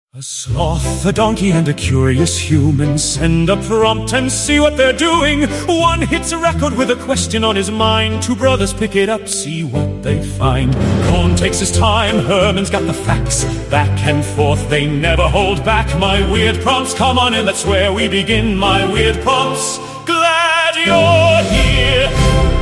A sloth, a donkey, and a curious human send a prompt and see what they're doing. One hits a record with a question on his mind. Two brothers pick it up, see what they find. Cohn takes his time, Herman's got the facts. Back and forth, they never hold back. My weird prompts, come on in, that's where we begin. My weird prompts, glad you're here.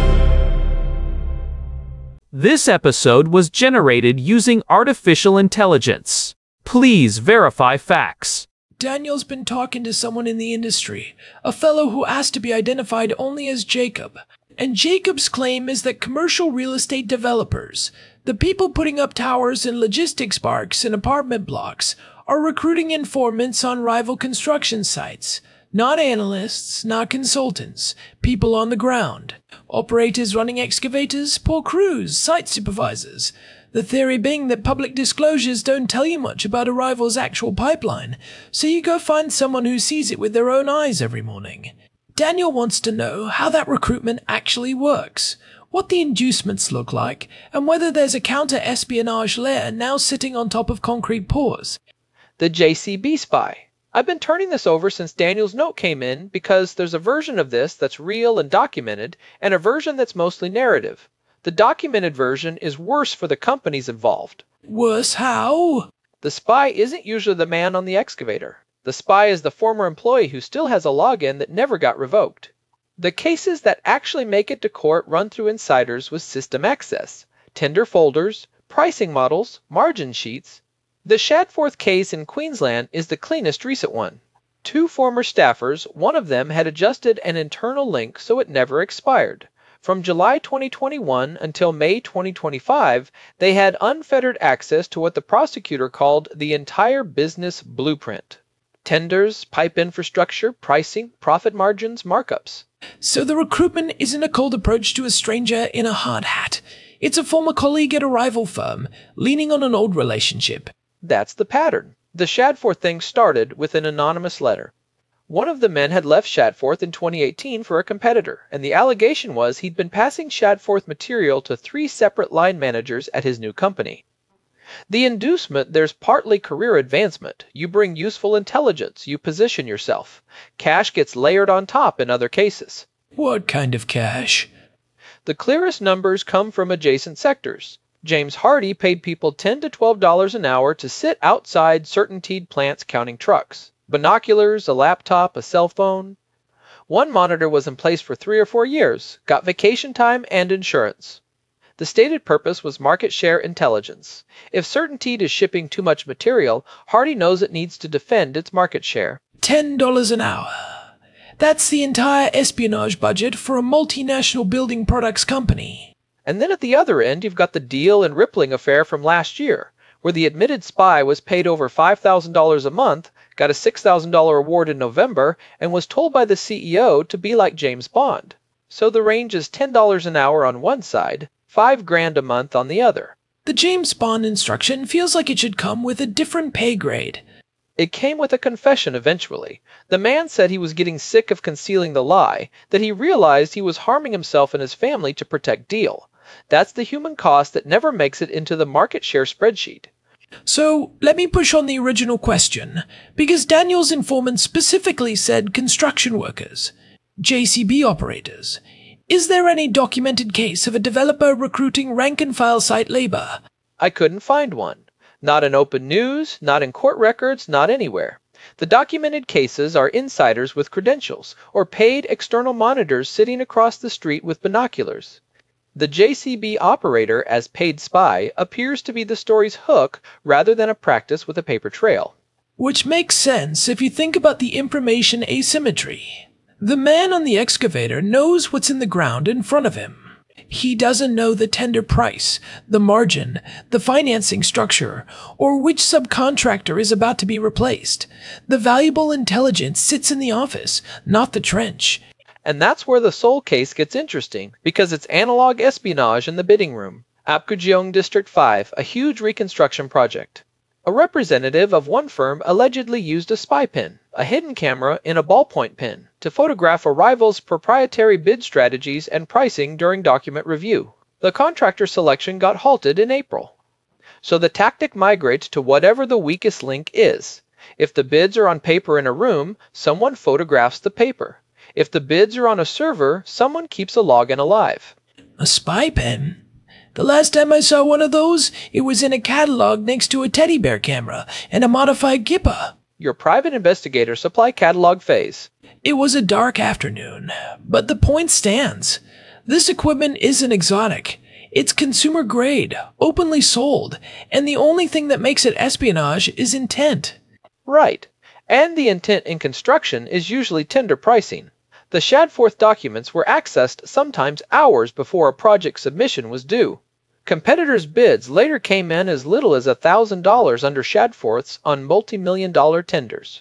This episode was generated using artificial intelligence. Please verify facts. Daniel's been talking to someone in the industry, a fellow who asked to be identified only as Jacob. And Jacob's claim is that commercial real estate developers, the people putting up towers and logistics parks and apartment blocks, are recruiting informants on rival construction sites. Not analysts, not consultants, people on the ground. Operators running excavators, poor crews, site supervisors. The theory being that public disclosures don't tell you much about a rival's actual pipeline, so you go find someone who sees it with their own eyes every morning. Daniel wants to know how that recruitment actually works, what the inducements look like, and whether there's a counter-espionage layer now sitting on top of concrete pours. The JCB spy. I've been turning this over since Daniel's note came in because there's a version of this that's real and documented, and a version that's mostly narrative. The documented version is worse for the companies involved. Worse how? The spy isn't usually the man on the excavator. The spy is the former employee who still has a login that never got revoked. The cases that actually make it to court run through insiders with system access, tender folders, pricing models, margin sheets. The Shadforth case in Queensland is the cleanest recent one. Two former staffers, one of them had adjusted an internal link so it never expired. From July 2021 until May 2025, they had unfettered access to what the prosecutor called the entire business blueprint. Tenders, pipe infrastructure, pricing, profit margins, markups. So the recruitment isn't a cold approach to a stranger in a hard hat. It's a former colleague at a rival firm, leaning on an old relationship. That's the pattern. The Shadforth thing started with an anonymous letter. One of the men had left Shadforth in 2018 for a competitor, and the allegation was he'd been passing Shadforth material to 3 separate line managers at his new company. The inducement, there's partly career advancement. You bring useful intelligence, you position yourself. Cash gets layered on top in other cases. What kind of cash? The clearest numbers come from adjacent sectors. James Hardy paid people $10 to $12 an hour to sit outside CertainTeed plants counting trucks. Binoculars, a laptop, a cell phone. One monitor was in place for 3 or 4 years, got vacation time and insurance. The stated purpose was market share intelligence. If CertainTeed is shipping too much material, Hardy knows it needs to defend its market share. $10 an hour. That's the entire espionage budget for a multinational building products company. And then at the other end, you've got the Deal and Rippling affair from last year, where the admitted spy was paid over $5,000 a month, got a $6,000 award in November, and was told by the CEO to be like James Bond. So the range is $10 an hour on one side, $5,000 a month on the other. The James Bond instruction feels like it should come with a different pay grade. It came with a confession eventually. The man said he was getting sick of concealing the lie, that he realized he was harming himself and his family to protect Deal. That's the human cost that never makes it into the market share spreadsheet. So, let me push on the original question, because Daniel's informant specifically said construction workers, JCB operators. Is there any documented case of a developer recruiting rank-and-file site labor? I couldn't find one. Not in open news, not in court records, not anywhere. The documented cases are insiders with credentials, or paid external monitors sitting across the street with binoculars. The JCB operator as paid spy appears to be the story's hook rather than a practice with a paper trail. Which makes sense if you think about the information asymmetry. The man on the excavator knows what's in the ground in front of him. He doesn't know the tender price, the margin, the financing structure, or which subcontractor is about to be replaced. The valuable intelligence sits in the office, not the trench. And that's where the Seoul case gets interesting, because it's analog espionage in the bidding room. Apgujeong District 5, a huge reconstruction project. A representative of one firm allegedly used a spy pen, a hidden camera in a ballpoint pen, to photograph a rival's proprietary bid strategies and pricing during document review. The contractor selection got halted in April. So the tactic migrates to whatever the weakest link is. If the bids are on paper in a room, someone photographs the paper. If the bids are on a server, someone keeps a login alive. A spy pen? The last time I saw one of those, it was in a catalog next to a teddy bear camera and a modified Gippa. Your private investigator supply catalog phase. It was a dark afternoon, but the point stands. This equipment isn't exotic. It's consumer grade, openly sold, and the only thing that makes it espionage is intent. Right. And the intent in construction is usually tender pricing. The Shadforth documents were accessed sometimes hours before a project submission was due. Competitors' bids later came in as little as $1,000 under Shadforth's on multi-million-dollar tenders.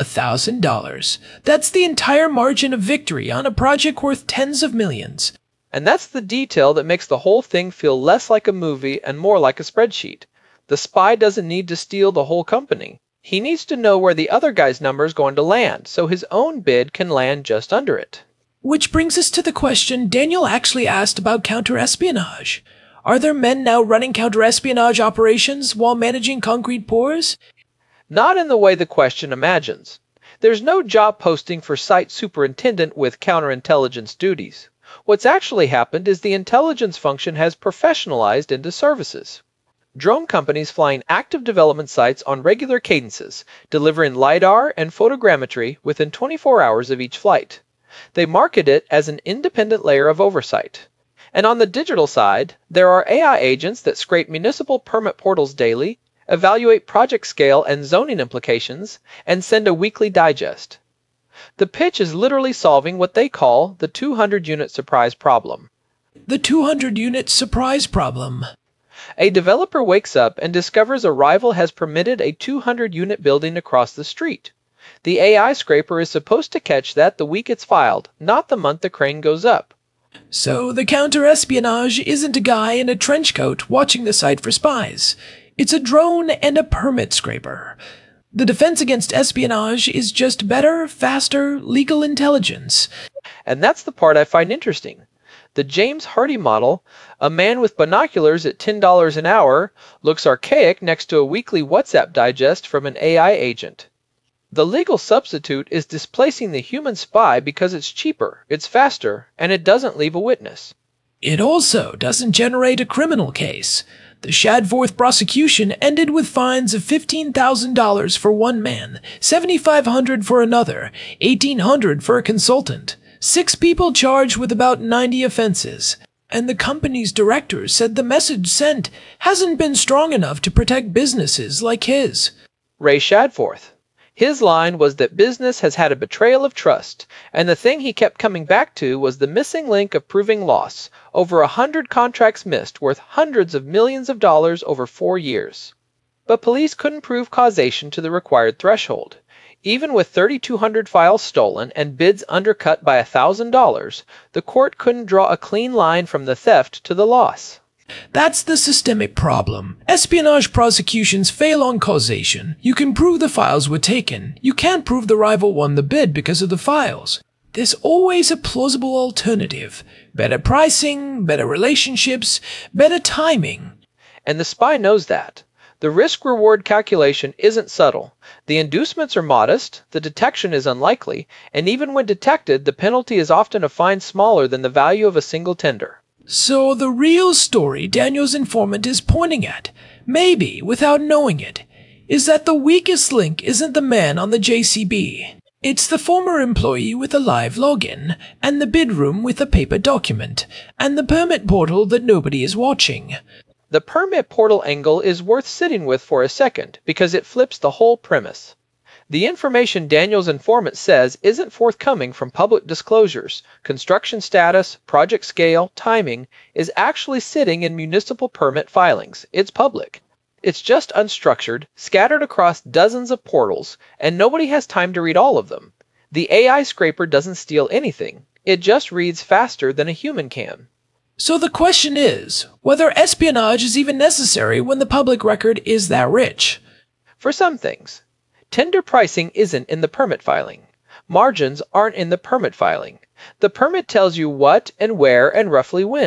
$1,000. That's the entire margin of victory on a project worth tens of millions. And that's the detail that makes the whole thing feel less like a movie and more like a spreadsheet. The spy doesn't need to steal the whole company. He needs to know where the other guy's number is going to land, so his own bid can land just under it. Which brings us to the question Daniel actually asked about counter-espionage. Are there men now running counter-espionage operations while managing concrete pours? Not in the way the question imagines. There's no job posting for site superintendent with counterintelligence duties. What's actually happened is the intelligence function has professionalized into services. Drone companies flying active development sites on regular cadences, delivering LiDAR and photogrammetry within 24 hours of each flight. They market it as an independent layer of oversight. And on the digital side, there are AI agents that scrape municipal permit portals daily, evaluate project scale and zoning implications, and send a weekly digest. The pitch is literally solving what they call the 200-unit surprise problem. The 200-unit surprise problem. A developer wakes up and discovers a rival has permitted a 200-unit building across the street. The AI scraper is supposed to catch that the week it's filed, not the month the crane goes up. So the counter-espionage isn't a guy in a trench coat watching the site for spies. It's a drone and a permit scraper. The defense against espionage is just better, faster, legal intelligence. And that's the part I find interesting. The James Hardy model, a man with binoculars at $10 an hour, looks archaic next to a weekly WhatsApp digest from an AI agent. The legal substitute is displacing the human spy because it's cheaper, it's faster, and it doesn't leave a witness. It also doesn't generate a criminal case. The Shadforth prosecution ended with fines of $15,000 for one man, $7,500 for another, $1,800 for a consultant. 6 people charged with about 90 offenses. And the company's director said the message sent hasn't been strong enough to protect businesses like his. Ray Shadforth. His line was that business has had a betrayal of trust, and the thing he kept coming back to was the missing link of proving loss. Over 100 contracts missed, worth hundreds of millions of dollars over 4 years. But police couldn't prove causation to the required threshold. Even with 3,200 files stolen and bids undercut by $1,000, the court couldn't draw a clean line from the theft to the loss. That's the systemic problem. Espionage prosecutions fail on causation. You can prove the files were taken. You can't prove the rival won the bid because of the files. There's always a plausible alternative. Better pricing, better relationships, better timing. And the spy knows that. The risk-reward calculation isn't subtle. The inducements are modest, the detection is unlikely, and even when detected, the penalty is often a fine smaller than the value of a single tender. So the real story Daniel's informant is pointing at, maybe without knowing it, is that the weakest link isn't the man on the JCB. It's the former employee with a live login, and the bid room with a paper document, and the permit portal that nobody is watching. The permit portal angle is worth sitting with for a second because it flips the whole premise. The information Daniel's informant says isn't forthcoming from public disclosures. Construction status, project scale, timing is actually sitting in municipal permit filings. It's public. It's just unstructured, scattered across dozens of portals, and nobody has time to read all of them. The AI scraper doesn't steal anything. It just reads faster than a human can. So the question is, whether espionage is even necessary when the public record is that rich. For some things. Tender pricing isn't in the permit filing. Margins aren't in the permit filing. The permit tells you what and where and roughly when.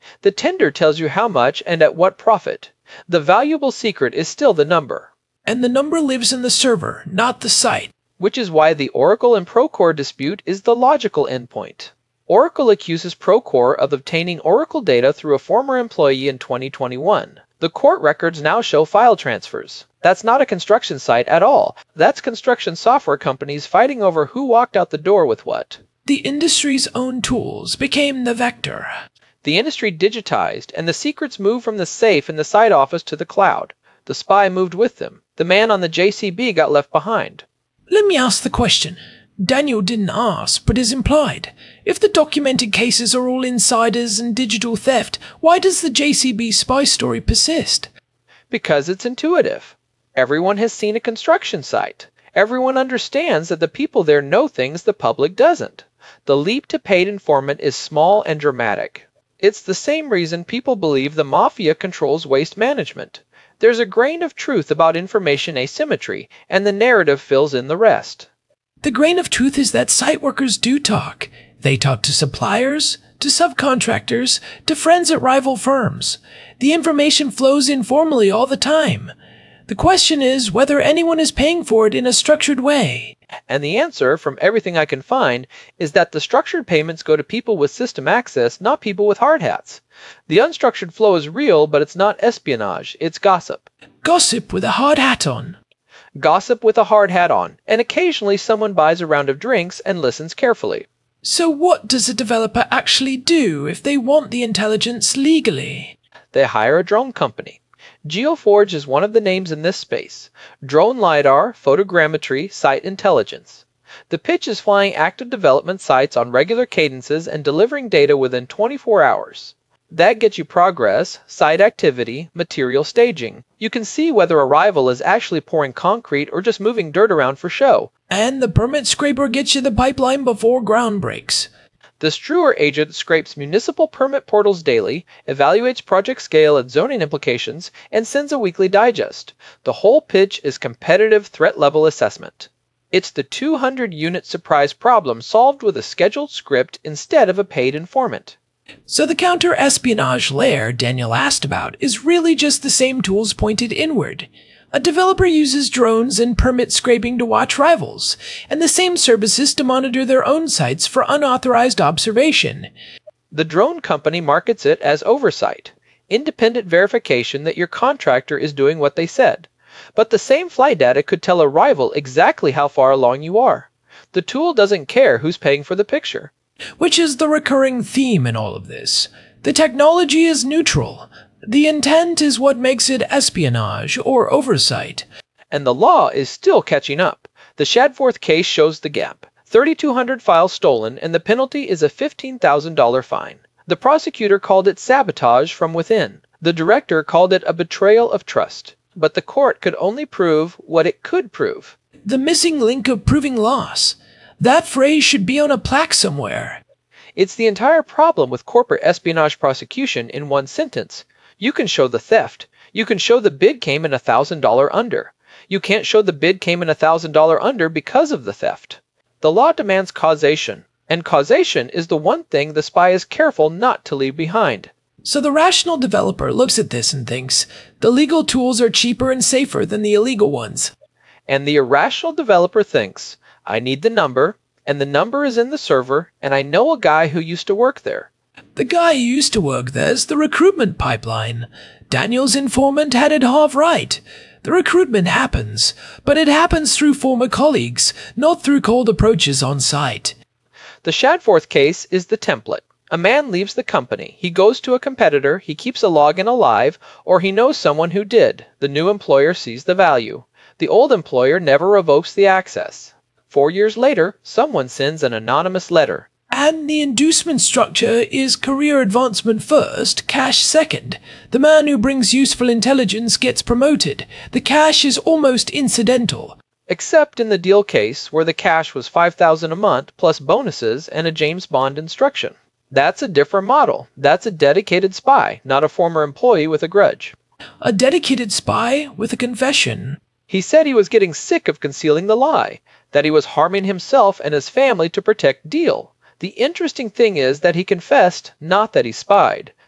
The tender tells you how much and at what profit. The valuable secret is still the number. And the number lives in the server, not the site. Which is why the Oracle and Procore dispute is the logical endpoint. Oracle accuses Procore of obtaining Oracle data through a former employee in 2021. The court records now show file transfers. That's not a construction site at all. That's construction software companies fighting over who walked out the door with what. The industry's own tools became the vector. The industry digitized, and the secrets moved from the safe in the site office to the cloud. The spy moved with them. The man on the JCB got left behind. Let me ask the question. Daniel didn't ask, but is implied. If the documented cases are all insiders and digital theft, why does the JCB spy story persist? Because it's intuitive. Everyone has seen a construction site. Everyone understands that the people there know things the public doesn't. The leap to paid informant is small and dramatic. It's the same reason people believe the mafia controls waste management. There's a grain of truth about information asymmetry, and the narrative fills in the rest. The grain of truth is that site workers do talk. They talk to suppliers, to subcontractors, to friends at rival firms. The information flows informally all the time. The question is whether anyone is paying for it in a structured way. And the answer, from everything I can find, is that the structured payments go to people with system access, not people with hard hats. The unstructured flow is real, but it's not espionage, it's gossip. Gossip with a hard hat on. Gossip with a hard hat on, and occasionally someone buys a round of drinks and listens carefully. So what does a developer actually do if they want the intelligence legally? They hire a drone company. Geoforge is one of the names in this space. Drone LiDAR, photogrammetry, site intelligence. The pitch is flying active development sites on regular cadences and delivering data within 24 hours. That gets you progress, site activity, material staging. You can see whether a rival is actually pouring concrete or just moving dirt around for show. And the permit scraper gets you the pipeline before ground breaks. The Struer agent scrapes municipal permit portals daily, evaluates project scale and zoning implications, and sends a weekly digest. The whole pitch is competitive threat level assessment. It's the 200-unit surprise problem solved with a scheduled script instead of a paid informant. So the counter-espionage layer Daniel asked about is really just the same tools pointed inward. A developer uses drones and permit scraping to watch rivals, and the same services to monitor their own sites for unauthorized observation. The drone company markets it as oversight, independent verification that your contractor is doing what they said. But the same flight data could tell a rival exactly how far along you are. The tool doesn't care who's paying for the picture. Which is the recurring theme in all of this. The technology is neutral. The intent is what makes it espionage or oversight. And the law is still catching up. The Shadforth case shows the gap. 3,200 files stolen, and the penalty is a $15,000 fine. The prosecutor called it sabotage from within. The director called it a betrayal of trust. But the court could only prove what it could prove. The missing link of proving loss. That phrase should be on a plaque somewhere. It's the entire problem with corporate espionage prosecution in one sentence. You can show the theft. You can show the bid came in $1,000 under. You can't show the bid came in $1,000 under because of the theft. The law demands causation, and causation is the one thing the spy is careful not to leave behind. So the rational developer looks at this and thinks, the legal tools are cheaper and safer than the illegal ones. And the irrational developer thinks, I need the number, and the number is in the server, and I know a guy who used to work there. The guy who used to work there's the recruitment pipeline. Daniel's informant had it half right. The recruitment happens, but it happens through former colleagues, not through cold approaches on site. The Shadforth case is the template. A man leaves the company. He goes to a competitor, he keeps a login alive, or he knows someone who did. The new employer sees the value. The old employer never revokes the access. 4 years later, someone sends an anonymous letter. And the inducement structure is career advancement first, cash second. The man who brings useful intelligence gets promoted. The cash is almost incidental. Except in the deal case where the cash was $5,000 a month plus bonuses and a James Bond instruction. That's a different model. That's a dedicated spy, not a former employee with a grudge. A dedicated spy with a confession. He said he was getting sick of concealing the lie, that he was harming himself and his family to protect Deal. The interesting thing is that he confessed, not that he spied.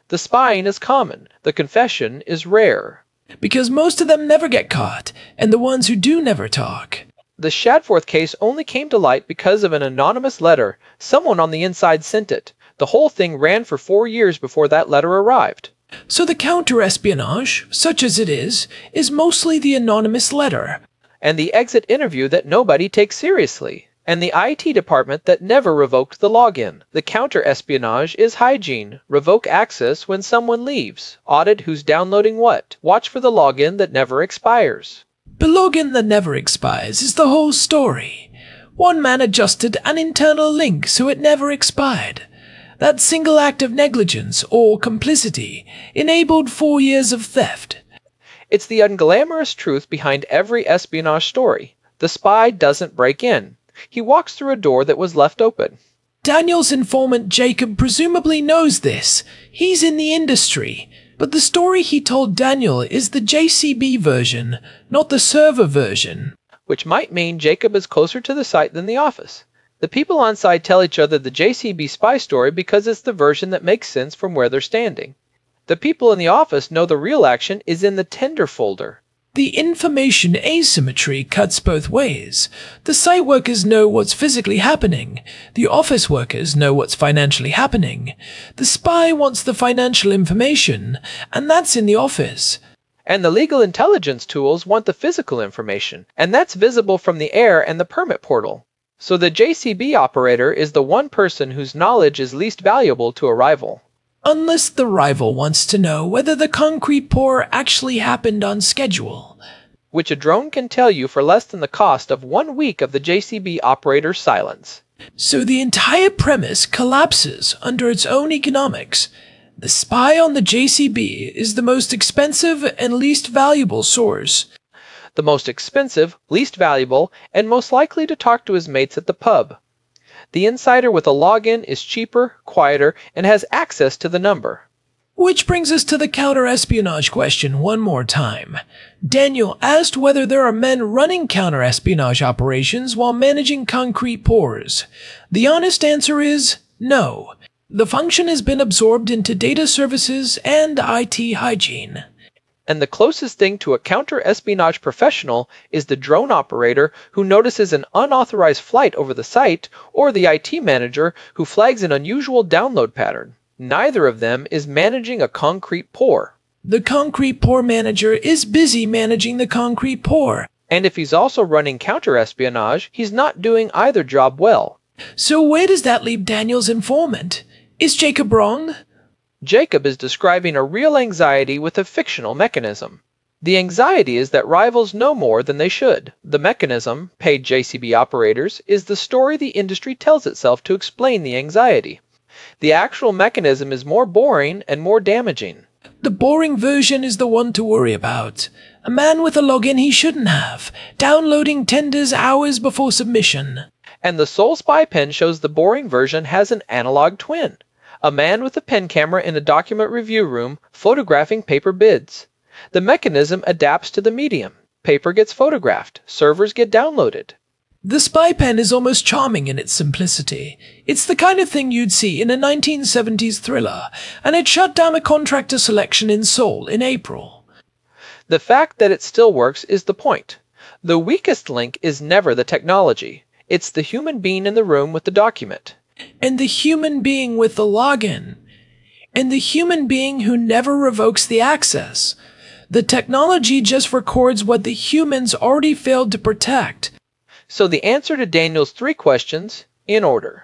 The spying is common, the confession is rare. Because most of them never get caught, and the ones who do never talk. The Shadforth case only came to light because of an anonymous letter. Someone on the inside sent it. The whole thing ran for 4 years before that letter arrived. So the counter-espionage, such as it is mostly the anonymous letter. And the exit interview that nobody takes seriously. And the IT department that never revoked the login. The counter-espionage is hygiene. Revoke access when someone leaves. Audit who's downloading what. Watch for the login that never expires. The login that never expires is the whole story. One man adjusted an internal link so it never expired. That single act of negligence or complicity enabled 4 years of theft. It's the unglamorous truth behind every espionage story. The spy doesn't break in. He walks through a door that was left open. Daniel's informant Jacob presumably knows this. He's in the industry. But the story he told Daniel is the JCB version, not the server version. Which might mean Jacob is closer to the site than the office. The people on site tell each other the JCB spy story because it's the version that makes sense from where they're standing. The people in the office know the real action is in the tender folder. The information asymmetry cuts both ways. The site workers know what's physically happening. The office workers know what's financially happening. The spy wants the financial information, and that's in the office. And the legal intelligence tools want the physical information, and that's visible from the air and the permit portal. So the JCB operator is the one person whose knowledge is least valuable to a rival. Unless the rival wants to know whether the concrete pour actually happened on schedule. Which a drone can tell you for less than the cost of 1 week of the JCB operator's silence. So the entire premise collapses under its own economics. The spy on the JCB is the most expensive and least valuable source. The most expensive, least valuable, and most likely to talk to his mates at the pub. The insider with a login is cheaper, quieter, and has access to the number. Which brings us to the counter-espionage question one more time. Daniel asked whether there are men running counter-espionage operations while managing concrete pours. The honest answer is no. The function has been absorbed into data services and IT hygiene. And the closest thing to a counter-espionage professional is the drone operator who notices an unauthorized flight over the site, or the IT manager who flags an unusual download pattern. Neither of them is managing a concrete pour. The concrete pour manager is busy managing the concrete pour. And if he's also running counter-espionage, he's not doing either job well. So where does that leave Daniel's informant? Is Jacob wrong? Jacob is describing a real anxiety with a fictional mechanism. The anxiety is that rivals know more than they should. The mechanism, paid JCB operators, is the story the industry tells itself to explain the anxiety. The actual mechanism is more boring and more damaging. The boring version is the one to worry about. A man with a login he shouldn't have, downloading tenders hours before submission. And the Soul Spy pen shows the boring version has an analog twin. A man with a pen camera in a document review room photographing paper bids. The mechanism adapts to the medium. Paper gets photographed. Servers get downloaded. The spy pen is almost charming in its simplicity. It's the kind of thing you'd see in a 1970s thriller, and it shut down a contractor selection in Seoul in April. The fact that it still works is the point. The weakest link is never the technology. It's the human being in the room with the document. And the human being with the login. And the human being who never revokes the access. The technology just records what the humans already failed to protect. So the answer to Daniel's 3 questions, in order.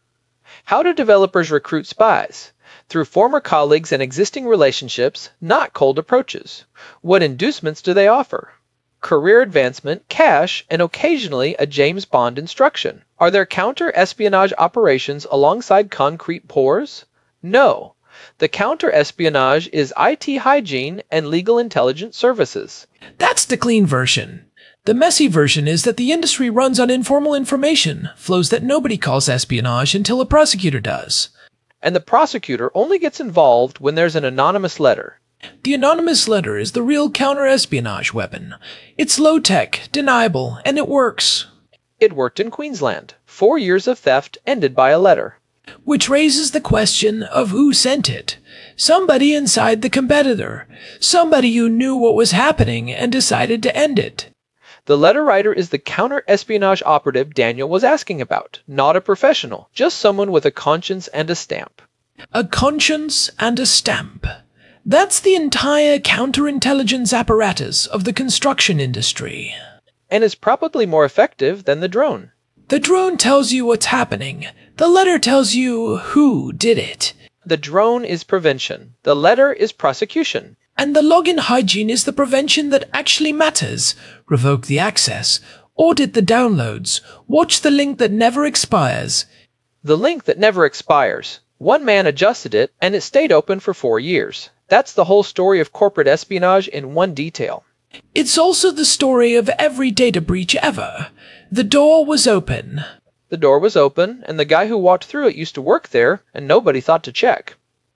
How do developers recruit spies? Through former colleagues and existing relationships, not cold approaches. What inducements do they offer? Career advancement, cash, and occasionally a James Bond instruction. Are there counter-espionage operations alongside concrete pours? No. The counter-espionage is IT hygiene and legal intelligence services. That's the clean version. The messy version is that the industry runs on informal information, flows that nobody calls espionage until a prosecutor does. And the prosecutor only gets involved when there's an anonymous letter. The anonymous letter is the real counter-espionage weapon. It's low-tech, deniable, and it works. It worked in Queensland. 4 years of theft ended by a letter. Which raises the question of who sent it. Somebody inside the competitor. Somebody who knew what was happening and decided to end it. The letter writer is the counter-espionage operative Daniel was asking about, not a professional, just someone with a conscience and a stamp. A conscience and a stamp. That's the entire counterintelligence apparatus of the construction industry. And is probably more effective than the drone. The drone tells you what's happening. The letter tells you who did it. The drone is prevention. The letter is prosecution. And the login hygiene is the prevention that actually matters. Revoke the access. Audit the downloads. Watch the link that never expires. The link that never expires. One man adjusted it, and it stayed open for 4 years. That's the whole story of corporate espionage in one detail. It's also the story of every data breach ever. The door was open. The door was open, and the guy who walked through it used to work there, and nobody thought to check.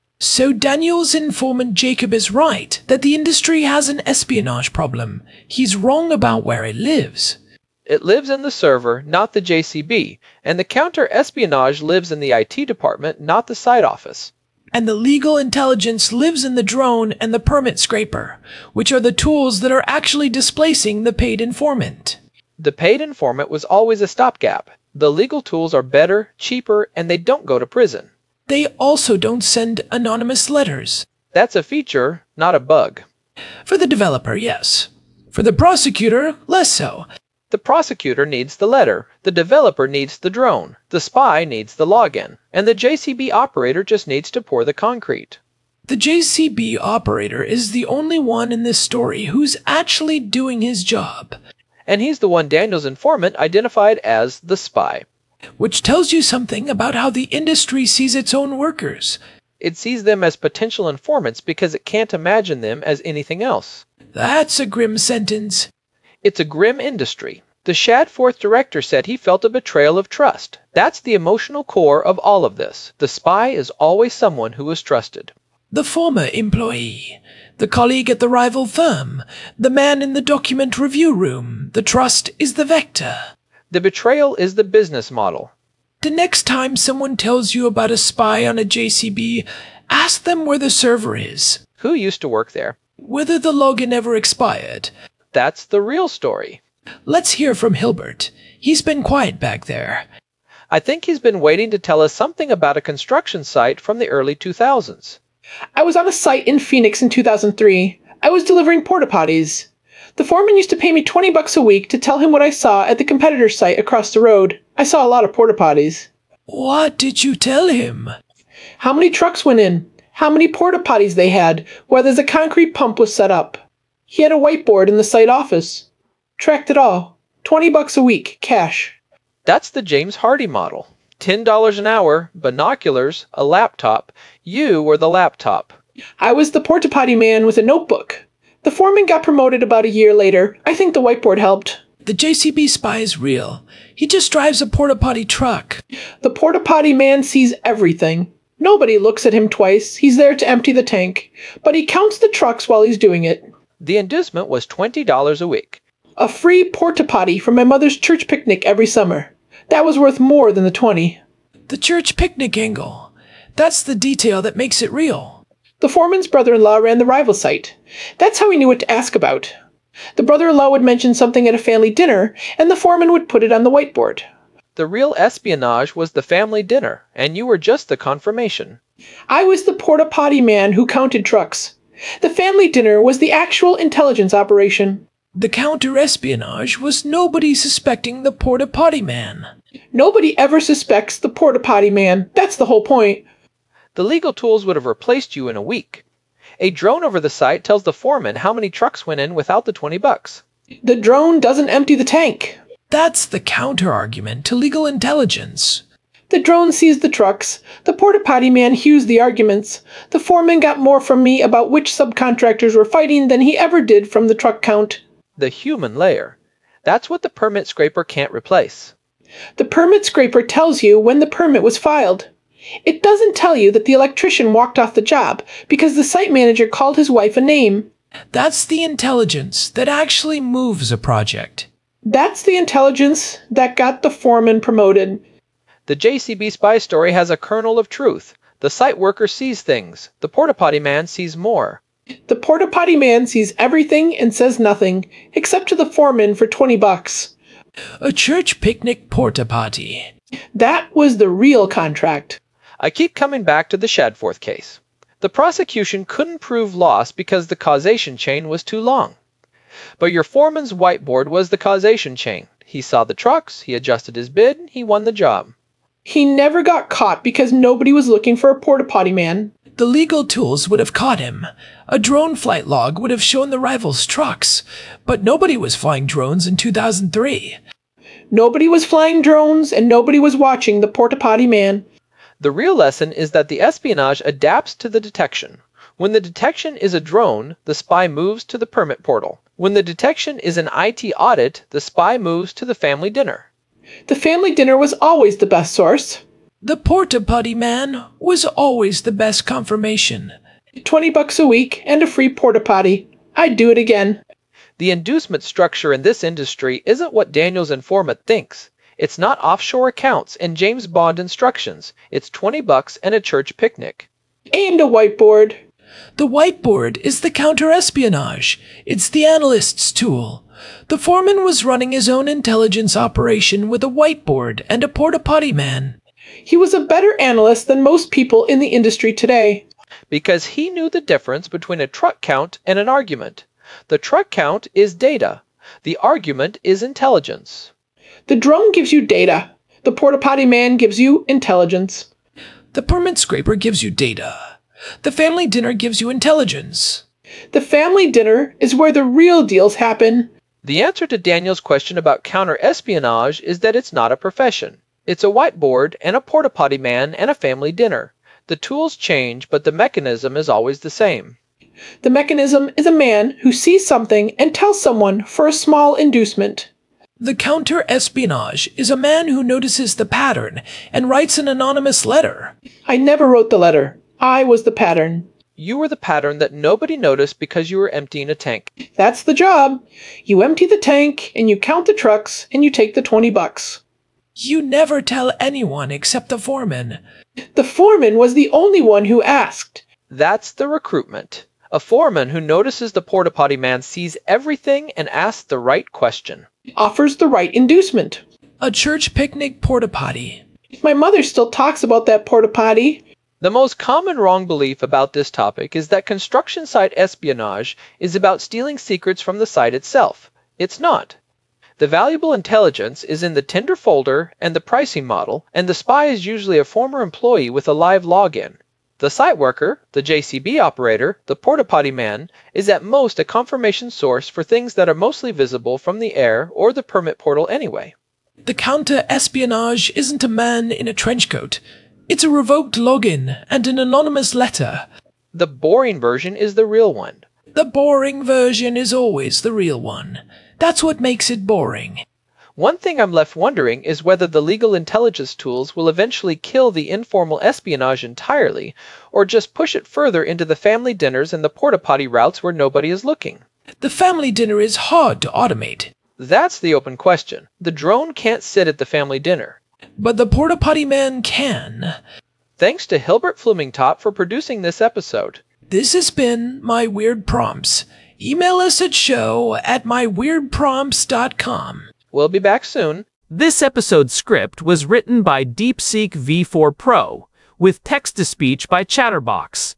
So Daniel's informant Jacob is right that the industry has an espionage problem. He's wrong about where it lives. It lives in the server, not the JCB, and the counter-espionage lives in the IT department, not the site office. And the legal intelligence lives in the drone and the permit scraper, which are the tools that are actually displacing the paid informant. The paid informant was always a stopgap. The legal tools are better, cheaper, and they don't go to prison. They also don't send anonymous letters. That's a feature, not a bug. For the developer, yes. For the prosecutor, less so. The prosecutor needs the letter, the developer needs the drone, the spy needs the login, and the JCB operator just needs to pour the concrete. The JCB operator is the only one in this story who's actually doing his job. And he's the one Daniel's informant identified as the spy. Which tells you something about how the industry sees its own workers. It sees them as potential informants because it can't imagine them as anything else. That's a grim sentence. It's a grim industry. The Shadforth director said he felt a betrayal of trust. That's the emotional core of all of this. The spy is always someone who is trusted. The former employee, the colleague at the rival firm, the man in the document review room. The trust is the vector. The betrayal is the business model. The next time someone tells you about a spy on a JCB, ask them where the server is. Who used to work there? Whether the login ever expired. That's the real story. Let's hear from Hilbert. He's been quiet back there. I think he's been waiting to tell us something about a construction site from the early 2000s. I was on a site in Phoenix in 2003. I was delivering porta potties. The foreman used to pay me $20 a week to tell him what I saw at the competitor's site across the road. I saw a lot of porta potties. What did you tell him? How many trucks went in? How many porta potties they had? Whether the concrete pump was set up. He had a whiteboard in the site office. Tracked it all. $20 a week, cash. That's the James Hardy model. $10 an hour, binoculars, a laptop. You were the laptop. I was the porta potty man with a notebook. The foreman got promoted about a year later. I think the whiteboard helped. The JCB spy is real. He just drives a porta potty truck. The porta potty man sees everything. Nobody looks at him twice. He's there to empty the tank. But he counts the trucks while he's doing it. The inducement was $20 a week. A free porta potty from my mother's church picnic every summer. That was worth more than the 20. The church picnic angle. That's the detail that makes it real. The foreman's brother-in-law ran the rival site. That's how he knew what to ask about. The brother-in-law would mention something at a family dinner, and the foreman would put it on the whiteboard. The real espionage was the family dinner, and you were just the confirmation. I was the porta potty man who counted trucks. The family dinner was the actual intelligence operation. The counter-espionage was nobody suspecting the porta potty man. Nobody ever suspects the porta potty man. That's the whole point. The legal tools would have replaced you in a week. A drone over the site tells the foreman how many trucks went in without the $20. The drone doesn't empty the tank. That's the counter-argument to legal intelligence. The drone sees the trucks. The porta potty man hews the arguments. The foreman got more from me about which subcontractors were fighting than he ever did from the truck count. The human layer. That's what the permit scraper can't replace. The permit scraper tells you when the permit was filed. It doesn't tell you that the electrician walked off the job because the site manager called his wife a name. That's the intelligence that actually moves a project. That's the intelligence that got the foreman promoted. The JCB spy story has a kernel of truth. The site worker sees things. The porta-potty man sees more. The porta-potty man sees everything and says nothing, except to the foreman for $20. A church picnic porta-potty. That was the real contract. I keep coming back to the Shadforth case. The prosecution couldn't prove loss because the causation chain was too long. But your foreman's whiteboard was the causation chain. He saw the trucks, he adjusted his bid, he won the job. He never got caught because nobody was looking for a porta-potty man. The legal tools would have caught him. A drone flight log would have shown the rivals' trucks. But nobody was flying drones in 2003. Nobody was flying drones and nobody was watching the porta-potty man. The real lesson is that the espionage adapts to the detection. When the detection is a drone, the spy moves to the permit portal. When the detection is an IT audit, the spy moves to the family dinner. The family dinner was always the best source. The porta-potty man was always the best confirmation. $20 a week and a free porta-potty. I'd do it again. The inducement structure in this industry isn't what Daniel's informant thinks. It's not offshore accounts and James Bond instructions. It's $20 and a church picnic. And a whiteboard. The whiteboard is the counter-espionage. It's the analyst's tool. The foreman was running his own intelligence operation with a whiteboard and a porta-potty man. He was a better analyst than most people in the industry today. Because he knew the difference between a truck count and an argument. The truck count is data. The argument is intelligence. The drum gives you data. The porta-potty man gives you intelligence. The permit scraper gives you data. The family dinner gives you intelligence. The family dinner is where the real deals happen. The answer to Daniel's question about counter-espionage is that it's not a profession. It's a whiteboard and a porta-potty man and a family dinner. The tools change, but the mechanism is always the same. The mechanism is a man who sees something and tells someone for a small inducement. The counter-espionage is a man who notices the pattern and writes an anonymous letter. I never wrote the letter. I was the pattern. You were the pattern that nobody noticed because you were emptying a tank. That's the job. You empty the tank, and you count the trucks, and you take the $20. You never tell anyone except the foreman. The foreman was the only one who asked. That's the recruitment. A foreman who notices the porta-potty man sees everything and asks the right question. Offers the right inducement. A church picnic porta-potty. My mother still talks about that porta-potty. The most common wrong belief about this topic is that construction site espionage is about stealing secrets from the site itself. It's not. The valuable intelligence is in the tender folder and the pricing model, and the spy is usually a former employee with a live login. The site worker, the JCB operator, the porta-potty man, is at most a confirmation source for things that are mostly visible from the air or the permit portal anyway. The counter-espionage isn't a man in a trench coat. It's a revoked login and an anonymous letter. The boring version is the real one. The boring version is always the real one. That's what makes it boring. One thing I'm left wondering is whether the legal intelligence tools will eventually kill the informal espionage entirely, or just push it further into the family dinners and the porta-potty routes where nobody is looking. The family dinner is hard to automate. That's the open question. The drone can't sit at the family dinner. But the porta-potty man can. Thanks to Hilbert Flumingtop for producing this episode. This has been My Weird Prompts. Email us at show@myweirdprompts.com. We'll be back soon. This episode's script was written by DeepSeek V4 Pro, with text-to-speech by Chatterbox.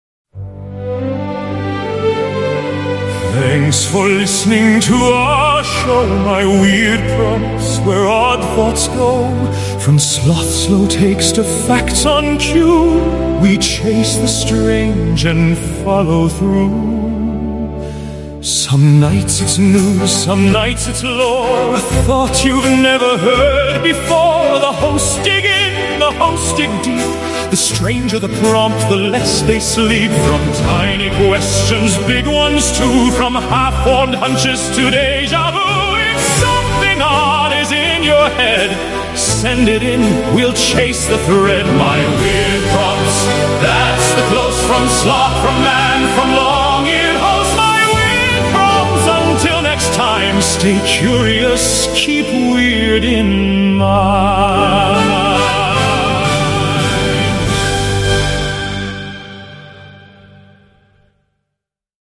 Thanks for listening to our show, My Weird Prompts, where odd thoughts go. From sloth slow takes to facts on cue, we chase the strange and follow through. Some nights it's news, some nights it's lore, a thought you've never heard before. The hosts dig in, the hosts dig deep. The stranger the prompt, the less they sleep. From tiny questions, big ones too. From half-formed hunches to deja vu. If something odd is in your head, send it in, we'll chase the thread. My Weird Prompts, that's the close from sloth, from man, from long-eared host. My Weird Prompts, until next time, stay curious, keep weird in mind.